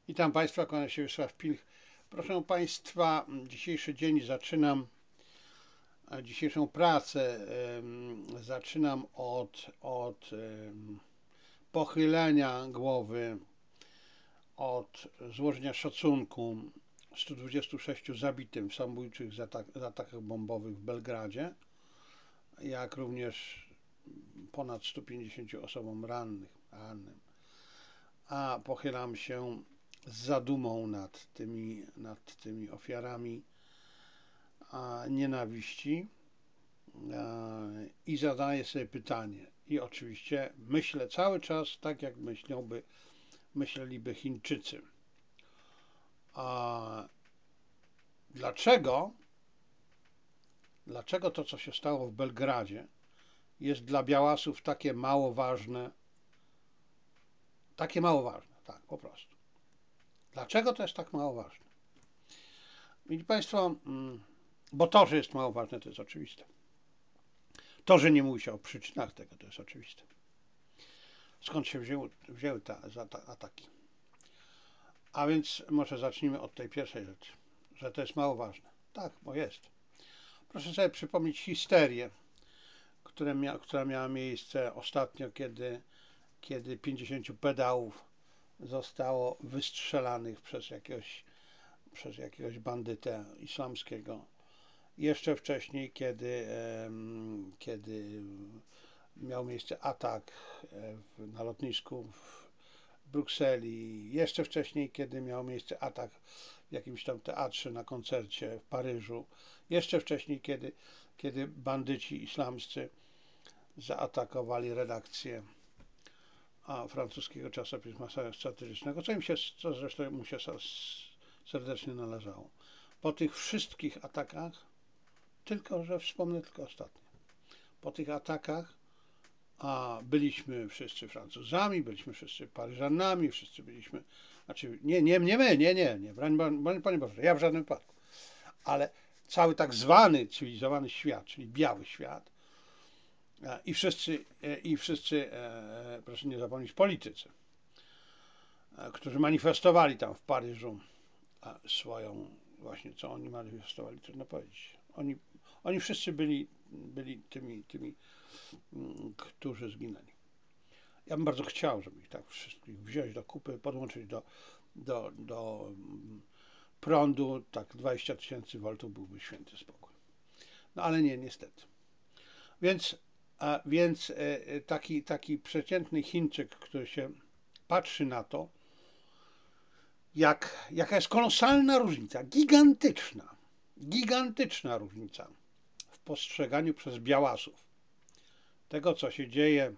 Witam Państwa, kłania się Wiesław Pilch. Proszę Państwa, dzisiejszy dzień zaczynam, dzisiejszą pracę zaczynam od pochylenia głowy, od złożenia szacunku 126 zabitym w samobójczych atakach bombowych w Belgradzie, jak również ponad 150 osobom rannym. A pochylam się z zadumą nad tymi ofiarami nienawiści i zadaję sobie pytanie. I oczywiście myślę cały czas tak, jak myśleliby Chińczycy. Dlaczego to, co się stało w Belgradzie, jest dla białasów takie mało ważne? Takie mało ważne, tak, po prostu. Dlaczego to jest tak mało ważne? Widzicie Państwo, bo to, że jest mało ważne, to jest oczywiste. To, że nie mówi się o przyczynach tego, to jest oczywiste. Skąd się wzięły te ataki? A więc może zacznijmy od tej pierwszej rzeczy, że to jest mało ważne. Tak, bo jest. Proszę sobie przypomnieć histerię, która miała miejsce ostatnio, kiedy 50 pedałów zostało wystrzelanych przez jakiegoś bandytę islamskiego. Jeszcze wcześniej, kiedy miał miejsce atak na lotnisku w Brukseli, jeszcze wcześniej, kiedy miał miejsce atak w jakimś tam teatrze na koncercie w Paryżu, jeszcze wcześniej, kiedy bandyci islamscy zaatakowali redakcję francuskiego czasopisma satyrycznego, co zresztą mu się serdecznie należało. Po tych wszystkich atakach, wspomnę tylko ostatnio, po tych atakach byliśmy wszyscy Francuzami, byliśmy wszyscy Paryżanami, wszyscy byliśmy, znaczy nie my, nie, Panie Boże, ja w żadnym wypadku, ale cały tak zwany cywilizowany świat, czyli biały świat i wszyscy, proszę nie zapomnieć, politycy, którzy manifestowali tam w Paryżu swoją, właśnie co oni manifestowali, trudno powiedzieć. Oni wszyscy byli tymi, którzy zginęli. Ja bym bardzo chciał, żeby ich tak wszystkich wziąć do kupy, podłączyć do prądu, tak 20 000 voltów byłby święty spokój. No ale nie, niestety. Więc taki przeciętny Chińczyk, który się patrzy na to, jaka jest kolosalna różnica, gigantyczna różnica w postrzeganiu przez białasów tego, co się dzieje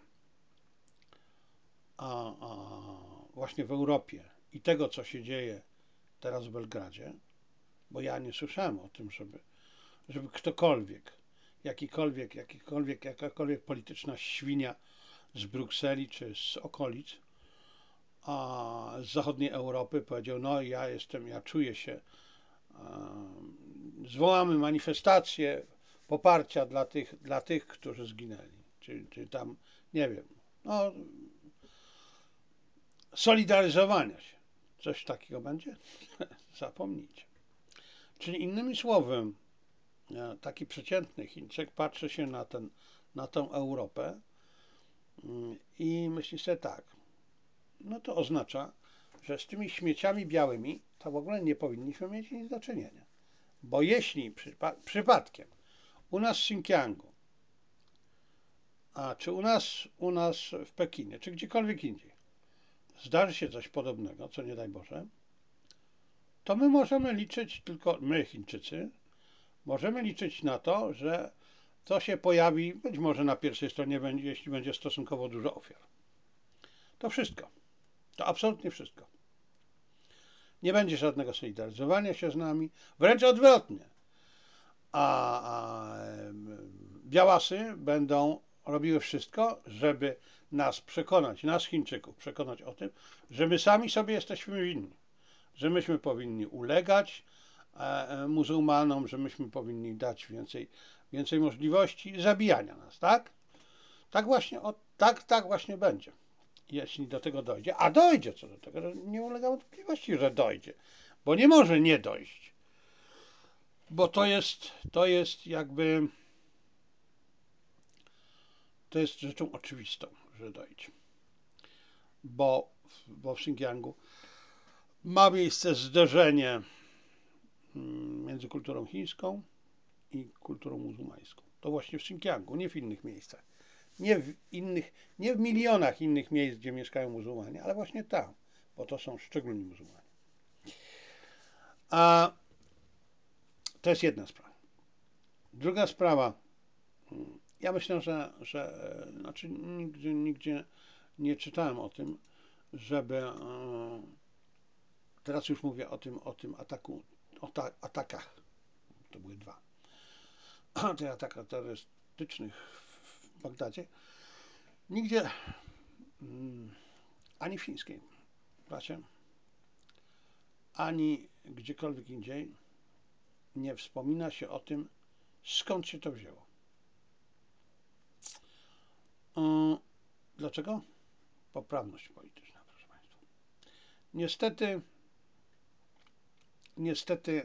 właśnie w Europie i tego, co się dzieje teraz w Belgradzie, bo ja nie słyszałem o tym, żeby ktokolwiek, jakakolwiek polityczna świnia z Brukseli czy z okolic, z zachodniej Europy powiedział, no ja czuję się, zwołamy manifestację poparcia dla tych, którzy zginęli, czy tam, nie wiem, no, solidaryzowania się. Coś takiego będzie? Zapomnijcie. Czyli innymi słowy, taki przeciętny Chińczyk patrzy się na tę Europę i myśli sobie tak, no to oznacza, że z tymi śmieciami białymi to w ogóle nie powinniśmy mieć nic do czynienia. Bo jeśli przypadkiem u nas w Xinjiangu, czy u nas w Pekinie, czy gdziekolwiek indziej, zdarzy się coś podobnego, co nie daj Boże, to my możemy liczyć, tylko my Chińczycy, możemy liczyć na to, że to się pojawi, być może na pierwszej stronie, jeśli będzie stosunkowo dużo ofiar. To wszystko. To absolutnie wszystko. Nie będzie żadnego solidaryzowania się z nami, wręcz odwrotnie. Białasy będą robiły wszystko, żeby nas przekonać, nas Chińczyków przekonać o tym, że my sami sobie jesteśmy winni, że myśmy powinni ulegać muzułmanom, że myśmy powinni dać więcej możliwości zabijania nas, tak? Tak właśnie będzie. jeśli do tego dojdzie, a dojdzie co do tego, że nie ulega wątpliwości, że dojdzie, bo nie może nie dojść, bo to jest jakby, to jest rzeczą oczywistą, że dojdzie, bo w Xinjiangu ma miejsce zderzenie między kulturą chińską i kulturą muzułmańską. To właśnie w Xinjiangu, nie w innych miejscach. Nie w milionach innych miejsc, gdzie mieszkają muzułmanie, ale właśnie tam, bo to są szczególni muzułmanie. A to jest jedna sprawa. Druga sprawa, ja myślę, że znaczy nigdzie nie czytałem o tym, żeby, teraz już mówię o tym ataku, atakach, to były dwa, tych atakach terrorystycznych w Bagdadzie, nigdzie, ani w chińskiej prasie, ani gdziekolwiek indziej nie wspomina się o tym, skąd się to wzięło. Dlaczego? Poprawność polityczna, proszę Państwa. Niestety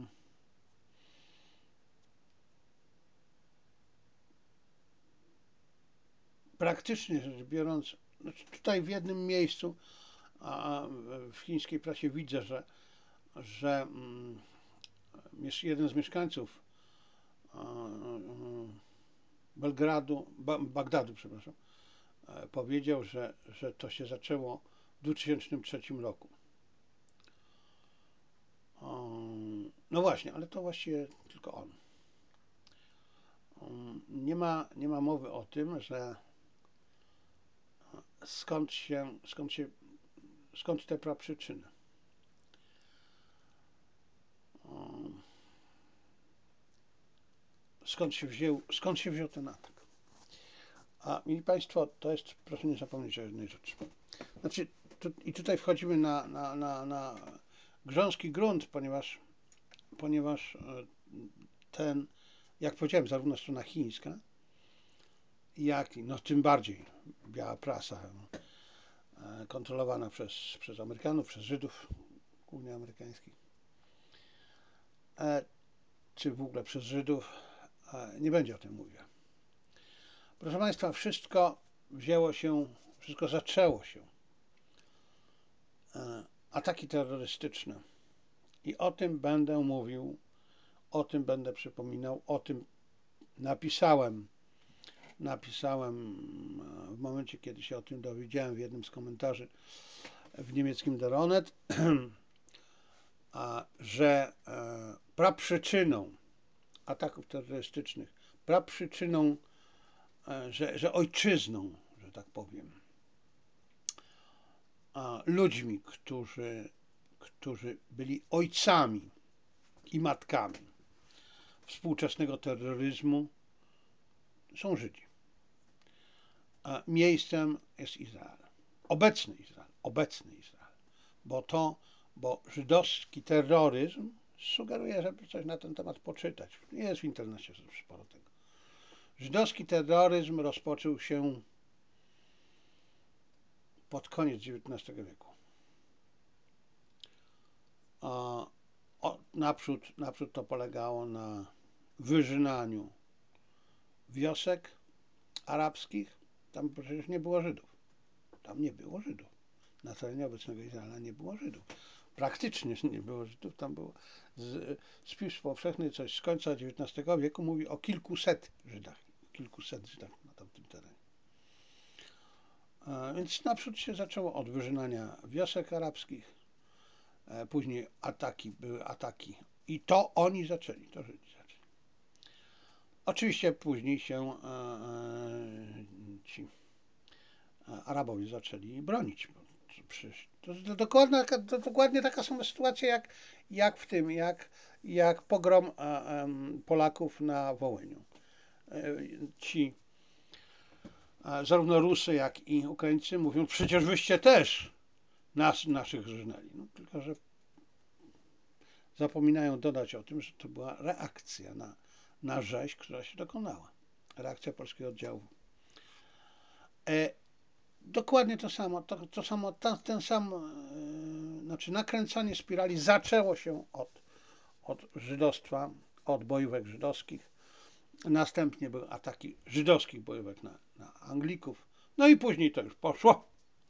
praktycznie rzecz biorąc, znaczy tutaj w jednym miejscu w chińskiej prasie widzę, że jeden z mieszkańców Bagdadu, przepraszam, powiedział, że to się zaczęło w 2003 roku. No właśnie, ale to właściwie tylko on. Nie ma mowy o tym, że skąd te praprzyczyny. Skąd się wziął ten atak. A mili Państwo, to jest, proszę nie zapomnieć o jednej rzeczy. Znaczy, i tutaj wchodzimy na grząski grunt, ponieważ ten, jak powiedziałem, zarówno strona chińska, jak i tym bardziej biała prasa kontrolowana przez Amerykanów, przez Żydów, głównie amerykańskich, czy w ogóle przez Żydów, nie będzie o tym mówiła. Proszę Państwa, wszystko zaczęło się, ataki terrorystyczne, i o tym będę mówił, o tym będę przypominał, o tym napisałem w momencie, kiedy się o tym dowiedziałem, w jednym z komentarzy w niemieckim Der Onet, że praprzyczyną ataków terrorystycznych, praprzyczyną, że ojczyzną, że tak powiem, ludźmi, którzy byli ojcami i matkami współczesnego terroryzmu, są Żydzi. A miejscem jest Izrael. Obecny Izrael. Bo żydowski terroryzm, sugeruję, żeby coś na ten temat poczytać. Jest w internecie sporo tego. Żydowski terroryzm rozpoczął się pod koniec XIX wieku. Naprzód to polegało na wyrzynaniu wiosek arabskich. Tam przecież nie było Żydów. Na terenie obecnego Izraela nie było Żydów. Praktycznie nie było Żydów. Tam było spis powszechny, coś z końca XIX wieku mówi o kilkuset Żydach na tamtym terenie. Więc naprzód się zaczęło od wyrzynania wiosek arabskich, później były ataki i to oni zaczęli, to Żydzi zaczęli. Oczywiście później się ci Arabowie zaczęli bronić. To dokładnie taka sama sytuacja jak pogrom Polaków na Wołyniu. Ci zarówno Rusy, jak i Ukraińcy mówią, przecież wyście też naszych żynęli. No, tylko że zapominają dodać o tym, że to była reakcja na rzeź, która się dokonała. Reakcja polskiego oddziału. dokładnie to samo, ten sam, znaczy nakręcanie spirali zaczęło się od żydostwa, od bojówek żydowskich. Następnie były ataki żydowskich bojówek na Anglików. No i później to już poszło.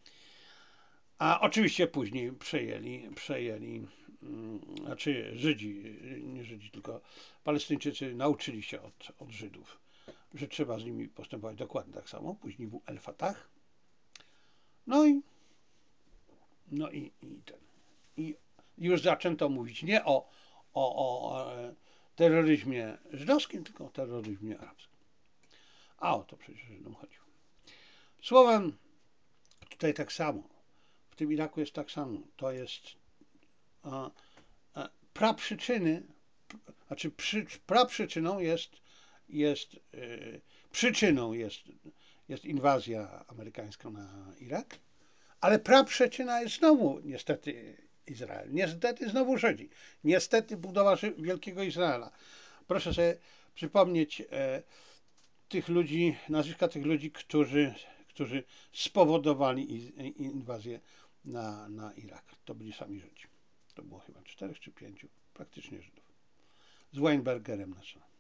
A oczywiście później przejęli, znaczy Żydzi, nie Żydzi, tylko Palestyńczycy nauczyli się od Żydów, że trzeba z nimi postępować dokładnie tak samo. Później był El-Fatah. No i, i już zaczęto mówić nie o terroryzmie żydowskim, tylko o terroryzmie arabskim. A o to przecież Żydom chodziło. Słowem, tutaj tak samo. W tym Iraku jest tak samo. To jest praprzyczyny, znaczy praprzyczyną przyczyną jest inwazja amerykańska na Irak, ale praprzyczyna jest znowu niestety Izrael. Niestety znowu Żydzi. Niestety budowa Wielkiego Izraela. Proszę sobie przypomnieć tych ludzi, nazwiska tych ludzi, którzy spowodowali inwazję na Irak. To byli sami Żydzi. To było chyba 4 czy 5 praktycznie Żydów. Z Weinbergerem na czele.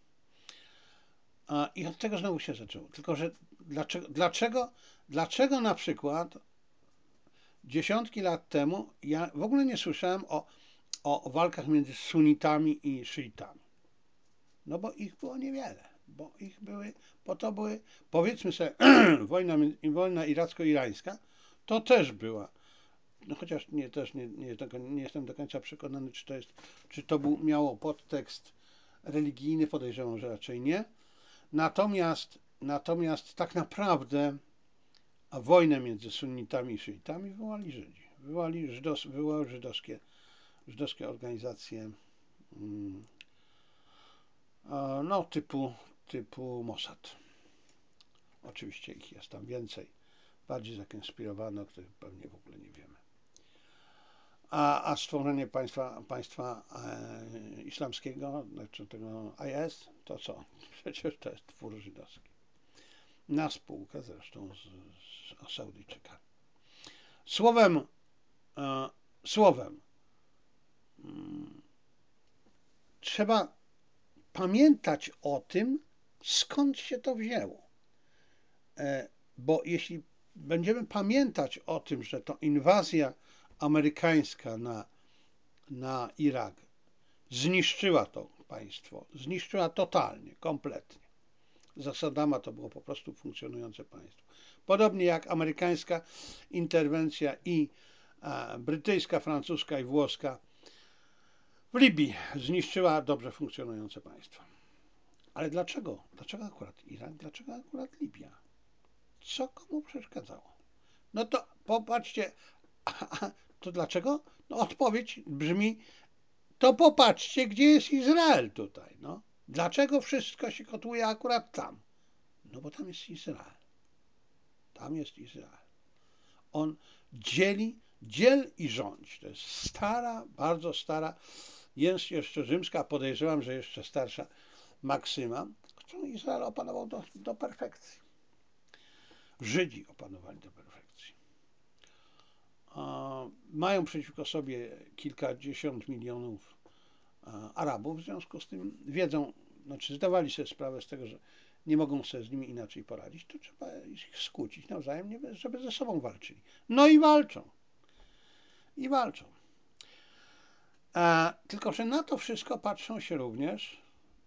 I od tego znowu się zaczęło. Tylko, że dlaczego na przykład dziesiątki lat temu ja w ogóle nie słyszałem o walkach między sunnitami i szyitami? No bo ich było niewiele. Bo to były, powiedzmy sobie, wojna iracko-irańska, to też była. No chociaż nie jestem do końca przekonany, czy to miało podtekst religijny, podejrzewam, że raczej nie. Natomiast tak naprawdę wojnę między sunnitami i szyitami wywołali Żydzi. Wywołały żydowskie organizacje no, typu Mossad. Oczywiście ich jest tam więcej, bardziej zakonspirowane, o których pewnie w ogóle nie wiemy. A stworzenie państwa islamskiego, znaczy tego IS, to co? Przecież to jest twór żydowski. Na spółkę zresztą z Saudyjczykami. Słowem, trzeba pamiętać o tym, skąd się to wzięło. Bo jeśli będziemy pamiętać o tym, że to inwazja amerykańska na Irak zniszczyła to państwo, zniszczyła totalnie, kompletnie. Za Saddama to było po prostu funkcjonujące państwo. Podobnie jak amerykańska interwencja i brytyjska, francuska i włoska w Libii zniszczyła dobrze funkcjonujące państwo. Ale dlaczego? Dlaczego akurat Irak? Dlaczego akurat Libia? Co komu przeszkadzało? No to popatrzcie, to dlaczego? No odpowiedź brzmi, to popatrzcie, gdzie jest Izrael tutaj. No. Dlaczego wszystko się kotłuje akurat tam? No bo tam jest Izrael. Tam jest Izrael. On dziel i rządź. To jest stara, bardzo stara, jest jeszcze rzymska, podejrzewam, że jeszcze starsza maksyma, którą Izrael opanował do perfekcji. Żydzi opanowali do perfekcji. Mają przeciwko sobie kilkadziesiąt milionów Arabów, w związku z tym wiedzą, znaczy zdawali sobie sprawę z tego, że nie mogą sobie z nimi inaczej poradzić, to trzeba ich skłócić nawzajem, żeby ze sobą walczyli. No i walczą. Tylko, że na to wszystko patrzą się również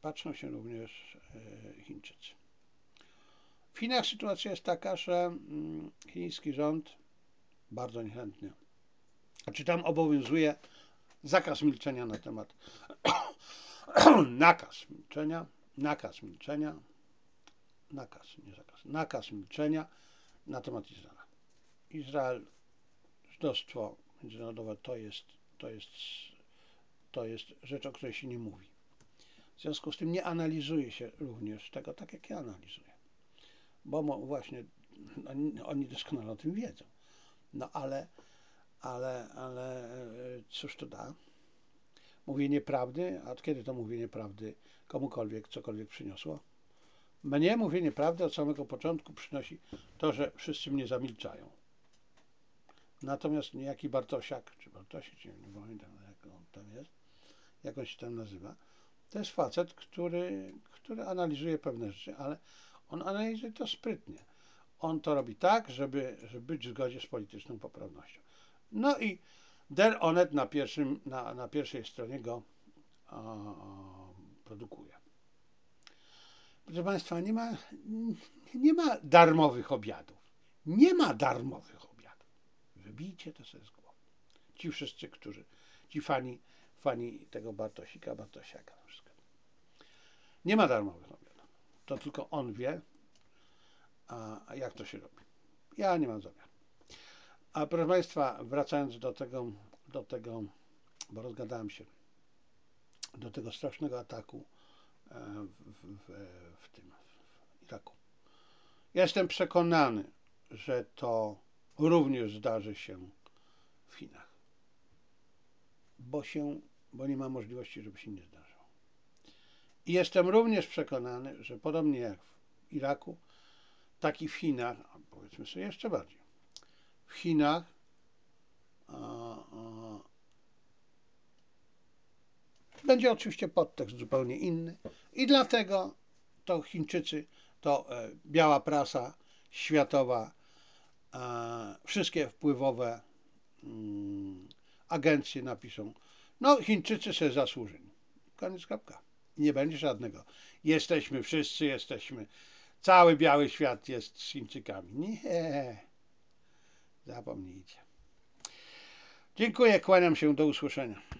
Chińczycy. W Chinach sytuacja jest taka, że chiński rząd bardzo niechętnie, znaczy tam obowiązuje zakaz milczenia na temat nakaz milczenia na temat Izraela. Izrael, żydostwo międzynarodowe to jest rzecz, o której się nie mówi. W związku z tym nie analizuje się również tego tak, jak ja analizuję. Bo właśnie oni doskonale o tym wiedzą. No ale cóż to da? Mówienie prawdy, a od kiedy to mówienie prawdy komukolwiek cokolwiek przyniosło? Mnie mówienie prawdy od samego początku przynosi to, że wszyscy mnie zamilczają. Natomiast niejaki Bartosiak, czy Bartosik, nie pamiętam jak on tam jest, jak on się tam nazywa, to jest facet, który analizuje pewne rzeczy, ale on analizuje to sprytnie. On to robi tak, żeby być w zgodzie z polityczną poprawnością. No i Der Onet na pierwszej stronie go produkuje. Proszę Państwa, nie ma darmowych obiadów. Nie ma darmowych obiadów. Wybijcie to sobie z głowy. Ci wszyscy, ci fani tego Bartosiaka na przykład. Nie ma darmowych obiadów. To tylko on wie, a jak to się robi. Ja nie mam zamiaru. A proszę Państwa, wracając do tego, bo rozgadałem się, do tego strasznego ataku w tym w Iraku. Jestem przekonany, że to również zdarzy się w Chinach, bo nie ma możliwości, żeby się nie zdarzyło. I jestem również przekonany, że podobnie jak w Iraku, tak i w Chinach, a powiedzmy sobie jeszcze bardziej, w Chinach będzie oczywiście podtekst zupełnie inny i dlatego to Chińczycy, to biała prasa światowa, wszystkie wpływowe agencje napiszą, no Chińczycy sobie zasłużyli. Koniec, kropka. Nie będzie żadnego. Cały biały świat jest z Chińczykami. Nie, zapomnijcie. Dziękuję, kłaniam się, do usłyszenia.